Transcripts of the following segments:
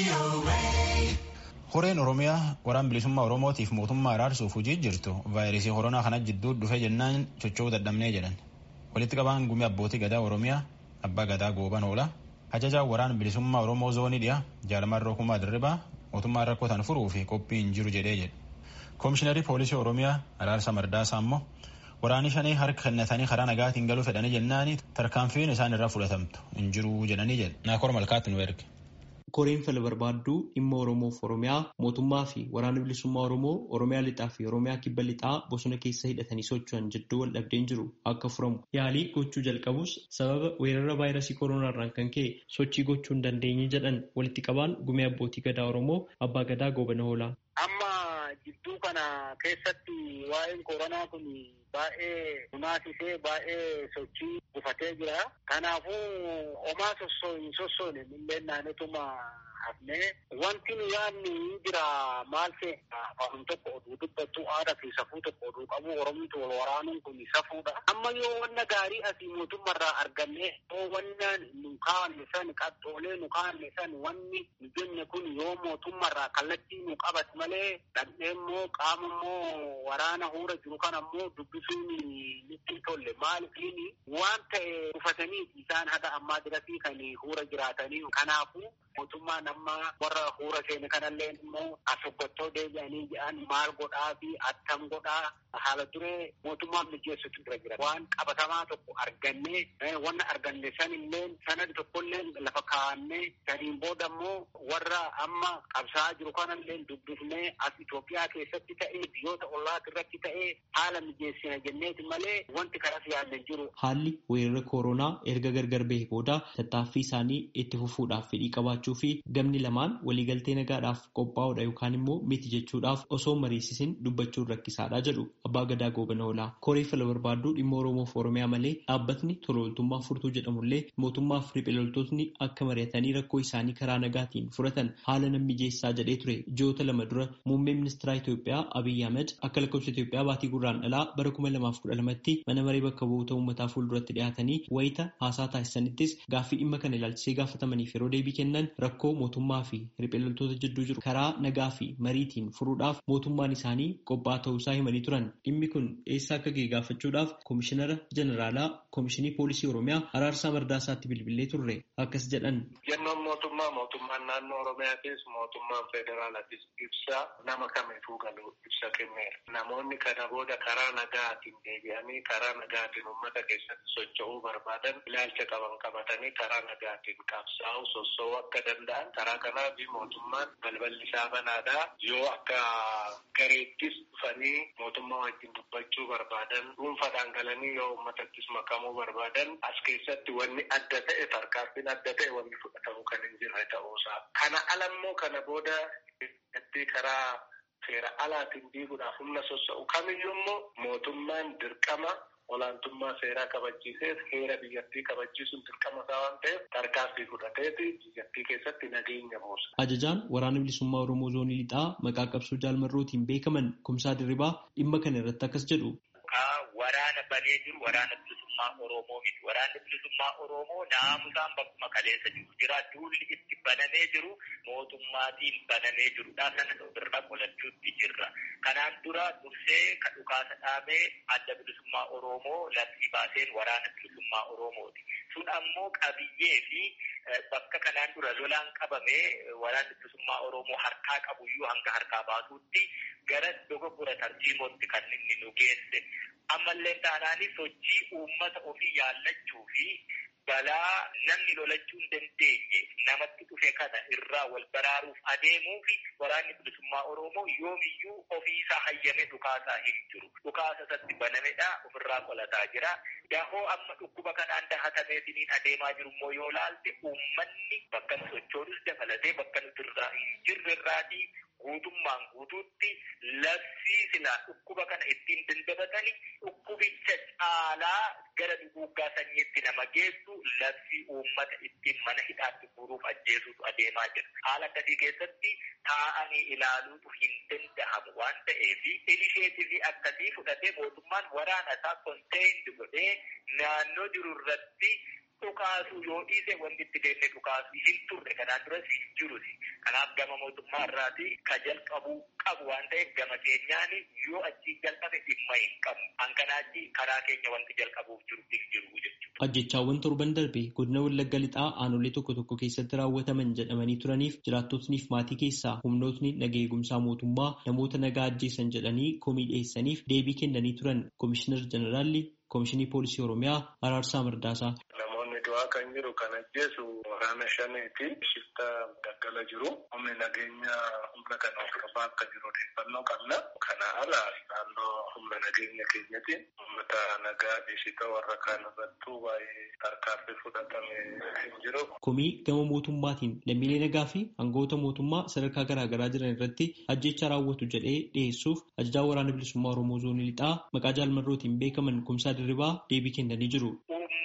Horeen Oromiyaa waraan bilisummaa Oromootiif mootummaa araarsuuf hojii jirtu vaayirasii koronaa kana jidduu dhufe jennaan socho'uu dadhabnee jedhan. Walitti qabaan gumii abbootii gadaa Oromiyaa abbaa gadaa gooban oola. Ajajaa waraan bilisummaa Oromoo zoonii dhiyaa Jaalamaan Rokumaa Dirribaa mootummaa rakkoo tan furuu fi qophii hin jiru jedhee jedhe. Koomishiinarii poolisii Oromiyaa Araarsa Mardaasaa immoo waraanni shanii harka kennatanii karaa nagaatiin galuu fedhanii jennaani tarkaanfiin isaan irraa fudhatamtu hin jiru jedhanii jedhe. Naakoor Malkaatti nu erge. Koreen fala barbaadduu dhimma Oromoof Oromiyaa mootummaa fi waraana bilisummaa Oromoo Oromiyaa lixaa fi Oromiyaa kibba lixaa bosona keessa hidhatanii socho'an jidduu wal dhabdeen jiru akka furamu yaalii gochuu jalqabus sababa weerara vaayirasii koronaarraan kan ka'e sochii gochuu hin dandeenye jedhan walitti qabaan gumii abbootii gadaa Oromoo abbaa gadaa goobana oolaa. Amma jidduu kana keessatti waa'een koronaa kun baay'ee munaasisee baay'ee sochii gufatee jira. Kanaafuu homaa hin sossoone milleen naannotuma hafnee wanti nu yaadni jira maal ta'e afaan tokko oduu dubbattu aadaa fi safuu tokko oduu qabu Oromootu wal waraanuun kun safuudha. Amma yoo wanna gaarii asii mootummaarraa arganne yoo wanna nu kaa'anne san qaxxoolee nu kaa'anne san wanni nu jenne kun yoo mootummaarraa kallattii nu qabate malee dhandhee immoo qaama immoo waraana huura jiru kan ammoo dubbisuun nutti tolle maaliif waan ta'e gufatanii isaan haga ammaa dirati kan huura jiraatanii kanaafuu mootummaan amma warra huura seene kanallee immoo asoggottoo deebi'anii jedhan maal godhaa fi attam godhaa haala duree mootummaan mijeessutu dura jira. Waan qabatamaa tokko argannee wanna arganne sanillee sanadi tokkollee lafa kaa'annee saniin booda immoo warra amma qabsaa'aa jiru kanallee dubbifnee as Itoophiyaa keessatti ta'ee biyyoota ollaatti irratti ta'ee haala mijeessina jenneeti malee wanti kanas yaadne jiru. Haalli weerara koronaa erga gargar bahee booda tattaaffii isaanii itti fufuudhaaf fedhii qabaachuu fi gamni lamaan waliigaltee nagaadhaaf qophaa'uudha yookaan immoo miti jechuudhaaf osoo mariisisin dubbachuun rakkisaadha jedhu abbaa gadaa goobana oolaa. Koree fala barbaadduu dhimma Oromoof Oromiyaa malee dhaabbatni tola ooltummaa furtuu jedhamullee mootummaaf riphee loltootni akka mari'atanii rakkoo isaanii karaa nagaatiin furatan haala nan mijeessaa jedhee ture. Ji'oota lama dura muummee ministeera Itoophiyaa Abiyyi Ahmed akka lakkoofsa Itoophiyaa baatii gurraandhalaa bara 2012tti mana maree bakka bu'oota uummataa fuulduratti dhiyaatanii wayita haasaa taasisanittis gaaffii dhimma kana ilaalchisee gaafatamaniif yeroo deebii kennan rakkoo mootummaa fi riphee loltoota jidduu jiru karaa nagaa fi mariitiin furuudhaaf mootummaan isaanii qophaa'aa ta'uusaa himanii turan. Dhimmi kun eessa akka ga'e gaafachuudhaaf koomishinara jeneraalaa koomishinii poolisii Oromiyaa Araarsaa Mardaasaatti bilbilee turre akkas jedhan. Jennoon mootummaan naannoo Oromiyaatis mootummaan federaalaatis ibsa nama kamiifuu galu ibsa kenneera. Namoonni kana booda karaa nagaatiin deebi'anii karaa nagaatiin uummata keessatti socho'uu barbaadan ilaalcha qaban qabatanii karaa nagaatiin qabsaa'uu sossoo'uu akka danda'an karaa kanaaf mootummaan balballi isaa banaadha. Yoo akka gareettis dhufanii mootummaa wajjin dubbachuu barbaadan dhuunfaadhaan galanii yoo uummatattis makamuu barbaadan as keessatti wanni adda ta'e tarkaanfiin adda ta'e wanni fudhatamu kan hin jirre ta'uusaa. Kana alammoo kana booda karaa seera alaatiin diiguudhaaf humna sossa'u kamiyyuu immoo mootummaan dirqama olaantummaa seeraa kabachiisee heera biyyattii kabachiisuun dirqama isaa waan ta'eef tarkaanfii fudhateeti biyyattii keessatti nageenya buusa. Ajajaan waraana bilisummaa Oromoo zoonii lixaa maqaa qabsoo jaalmarrootiin beekaman Kumsaa Dirribaa dhimma kana irratti akkas jedhu. Waraana banee jiru waraana bilisummaa Oromoo miti. Waraanni bilisummaa Oromoo naamusaan bakkuma kaleessa jiru jira. Duulli itti banamee jiru mootummaatiin banamee jirudha. Sana irra qolachuutti jirra. Kanaan dura dursee kan dhukaasa dhaabee adda bilisummaa Oromoo labsii baaseen waraana bilisummaa Oromooti. Sun ammoo qabiyyee fi bakka kanaan dura lolaan qabamee waraanni bilisummaa Oromoo harkaa qabuyyuu hanga harkaa baasuutti gara dogoggora tartiibootti kan inni nu geesse. Ammallee taanaan sochii uummata ofii yaallachuu fi balaa namni lolachuu hin dandeenye namatti dhufe kana irraa wal baraaruuf adeemuu fi waraanni bilisummaa Oromoo yoomiyyuu ofiisaa hayyame dhukaasaa hin jiru. Dhukaasa isatti banamedha ofirraa qolataa jira. Dahoo amma dhukkuba kanaan dahatameetiin adeemaa jiru immoo yoo laalte uummanni bakka nu sochoonus dabalatee bakka nuti irraa hin jirre irraatii guutummaan guutuutti labsii silaa dhukkuba kana ittiin dandabatanii dhukkubicha caalaa gara duguuggaa sanyiitti nama geessu labsii uummata ittiin mana hidhaatti guuruuf ajjeesuutu adeemaa jira. Haala akkasii keessatti taa'anii ilaaluutu hin danda'amu waan ta'eef inisheetivii akkasii fudhatee mootummaan waraana isaa konteeyindi godhee naannoo jiru irratti dhukaasuu yoo dhiise wanti itti deemnee dhukaasuu hin turre kanaan duras hin jiruti. Kanaaf gama mootummaa irraati ka jalqabuu qabu waan ta'eef gama keenyaan yoo achii jalqabe dhimma hin qabu. Hankanaachi karaa keenya wanti jalqabuuf jiru hin jiru jechuudha. Ajjechaawwan torban darbe godina Wallagga Lixaa aanolee tokko tokko keessatti raawwataman jedhamanii turaniif jiraattotniif maatii keessaa humnootni nagaa eegumsaa mootummaa namoota nagaa ajjeesan jedhanii komii dhiyeessaniif deebii kennanii turan Komishinar Jeneraalli Komishinii Poolisii Oromiyaa Araarsaa Mardaasaa. Du'aa kan jiru kan ajjeesu waraana shaneeti. Shifta daggala jiru. Humni nageenya humna kana hordofaa akka jiru odeeffannoo qabna. Kana ala naannoo humna nageenya keenyatti uummata nagaa dhiisita warra kaan irrattuu baay'ee tarkaanfii fudhatame hin jiru. Komii gama mootummaatiin lammiilee nagaa fi aangawoota mootummaa sadarkaa garaagaraa jiran irratti ajjecha raawwatu jedhee dhiyeessuuf ajajaa waraana bilisummaa Oromoo zoonii lixaa maqaa jaalmarrootiin beekaman Kumsaa Dirribaa deebii kennanii jiru.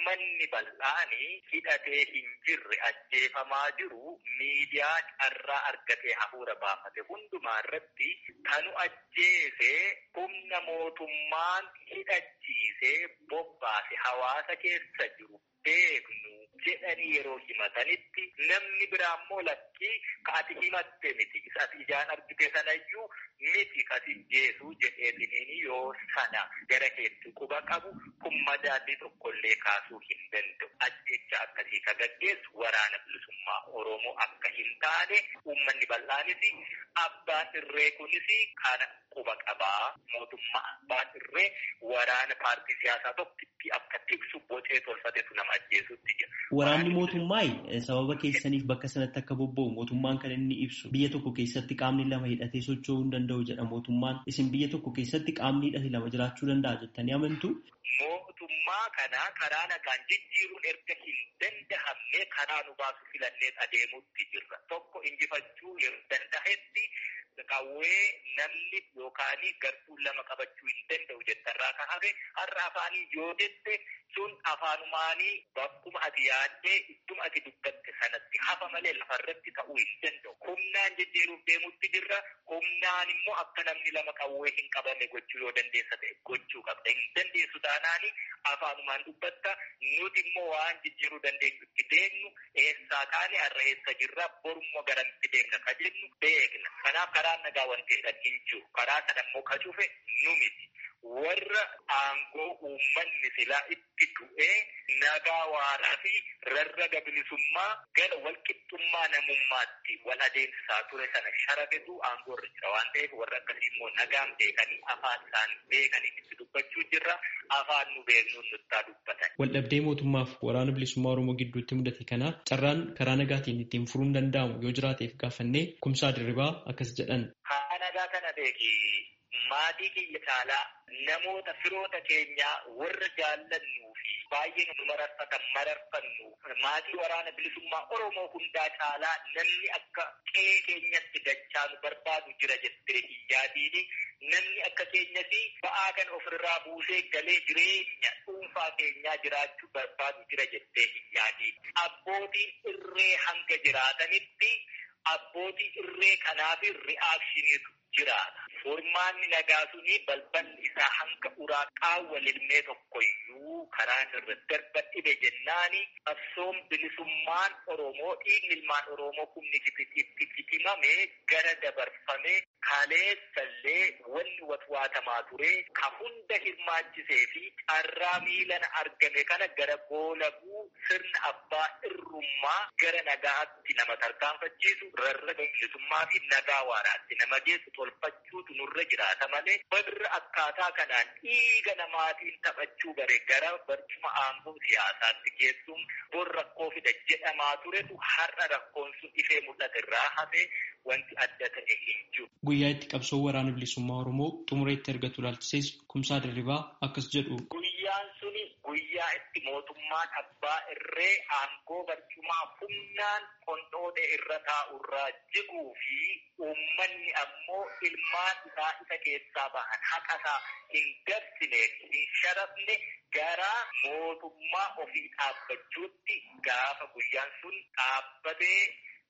Bal'aanii hidhatee hin jirre ajjeefamaa jiru miidiyaa carraa argatee hafuura baafate hundumaa irratti kanu ajjeesee humna mootummaan hidhachiisee bobbaase hawaasa keessa jiru beeknu jedhanii yeroo himatanitti namni biraa immoo lakkii ka ati himatte miti isa ati ijaan argite sanayyuu miti kasi jeesuu jedheetiniin yoo sana gara keetti quba qabu kun madaalli tokkollee kaasuu hin danda'u. Ajjecha akkasii ka gaggeessu waraana bilisummaa Oromoo akka hin taane uummanni bal'aanis abbaan irree kunis kana quba qabaa mootummaa abbaan irree waraana paartii siyaasaa tokkitti akka tiksu bocee tolfatetu nama ajjeesutti jira. Waraanni mootummaa sababa keessaniif bakka sanatti akka bobba'u mootummaan kan inni ibsu biyya tokko keessatti qaamni lama hidhatee socho'uu hin danda'u jedha mootummaan. Isin biyya tokko keessatti qaamni hidhate lama jiraachuu danda'a jettanii amantu? Mootummaa kana karaa nagaan jijjiiruun erga hin danda'amne karaa nu baasu filannee adeemutti jirra. Tokko injifachuu yeroo danda'etti qawwee namni yookaan gartuun lama qabachuu hin danda'u jettarraa kan hafe har'a afaanii yoo jette sun afaanumaanii bakkuma ati yaaddee ittuma ati dubbatte sanatti hafa malee lafarratti ta'uu hin danda'u. Humnaan jijjiiruuf deemutti jirra. Humnaan immoo akka namni lama qawwee hin qabanne gochuu yoo dandeessa ta'e gochuu qabda. Hin dandeessu taanaani afaanumaan dubbatta nuti immoo waan jijjiiruu dandeenyutti deemnu eessaa taane har'a eessa jirra borummoo garamitti deemna ka jennu beekna. Kanaaf karaan nagaa wanti jedhan hin jiru. Karaa sana immoo ka cufe nu miti. Warra aangoo uummanni silaa itti du'ee nagaa waaraa fi rarraga bilisummaa gara walqixxummaa namummaatti wal adeemsisaa ture sana sharafetu aangoo irra jira waan ta'eef warra akkasii immoo nagaan beekanii afaan isaanii beekanii itti dubbachuu jirra. Afaan nu beeknuun nuttaa dubbatan. Waldhabdee mootummaaf waraana bilisummaa Oromoo gidduutti mudate kana carraan karaa nagaatiin ittiin furuun danda'amu yoo jiraateef gaafannee Kumsaa Dirribaa akkas jedhan. Haa nagaa kana beeki. Maatii kiyya caalaa namoota firoota keenyaa warra jaallannuu fi baay'ee nu mararfannu maatii waraana bilisummaa Oromoo hundaa caalaa namni akka qe'ee keenyatti dachaa nu barbaadu jira jettee hin yaadiini. Namni akka keenyatti ba'aa kan ofirraa buusee galee jireenya dhuunfaa keenyaa jiraachuu barbaadu jira jettee hin yaadiini. Abbootiin irree hanga jiraatanitti abbootii irree kanaaf ri'aakshiiniitu jiraata. Furmaanni nagaa suni balballi isaa hanga uraa qaawwa lilmee tokkoyyuu karaan irra darbadhibe jennaani qabsoon bilisummaan Oromoo dhiigni ilmaan Oromoo humni itti fitimame gara dabarfame kaleessallee wanni watwaatamaa ture ka hunda hirmaachisee fi carraa miilana argame kana gara goolabuu sirna abbaa irrummaa gara nagaatti nama tarkaanfachiisu rarraga bilisummaa fi nagaa waaraatti nama geessu tolfachuutu nurra jiraata malee warra akkaataa kanaan dhiiga namaatiin taphachuu bare gara barcuma aangoo siyaasaatti geessuun bor rakkoo fida jedhamaa turetu har'a rakkoon sun ifee mul'ate irraa hafe wanti adda ta'e hin jiru. Guyyaa itti qabsoo waraana bilisummaa Oromoo xumureetti ergatu ilaalchisees Kumsaa Dirribaa akkas jedhu. Guyyaan suni guyyaa itti mootummaan abbaa irree aangoo barcumaa humnaan qondhoodhe irra taa'urraa jiguu fi uummanni ammoo ilmaan isaa isa keessaa bahan haqasaa hin dabsine hin sharafne gara mootummaa ofii dhaabbachuutti gaafa guyyaan sun dhaabbatee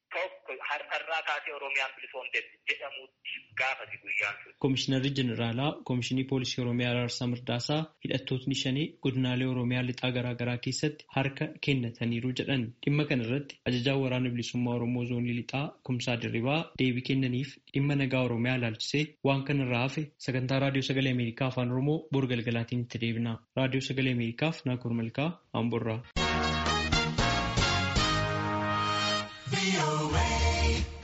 tokko har'arraa kaasee Oromiyaan bilisoomte jedhamuutti gaafati guyyaan sun. Komishinarri Jeneraalaa Komishinii Poolisii Oromiyaa Araarsaa Mirdaasaa hidhattootni shanii godinaalee Oromiyaa lixaa garaagaraa keessatti harka kennataniiru jedhan. Dhimma kana irratti ajajaan waraana bilisummaa Oromoo zoonii lixaa Kumsaa Dirribaa deebii kennaniif dhimma nagaa Oromiyaa ilaalchisee waan kana irraa hafe sagantaa Raadiyoo Sagalee Ameerikaa Afaan Oromoo bor galgalaatiin itti deebina. Raadiyoo Sagalee Ameerikaaf Naakoor Malkaa Amborraa.